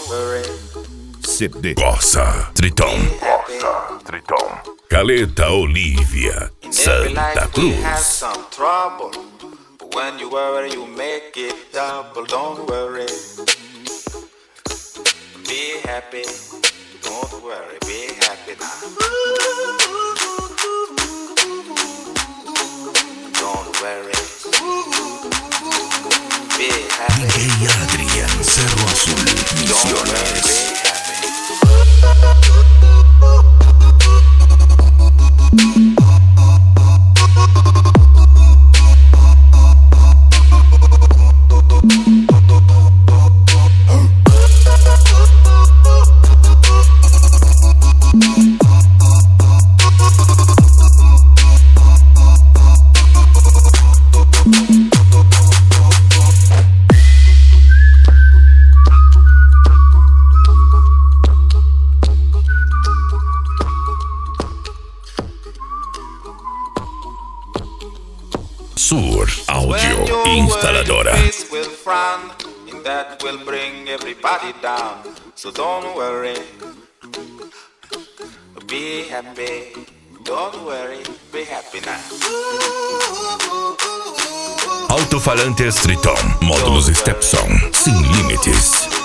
CD Corsa Triton. Caleta Olivia Santa Cruz. When you worry, you make it double. Don't worry. Be happy. Don't worry. Be happy now. Don't worry. Be happy. DJ Adrian Cerro Azul Misiones. Sur Audio Instaladora. That will bring everybody down. So don't worry. Be happy. Don't worry. Be happy now. Alto-falantes Triton. Módulos Stepson. Sem limites.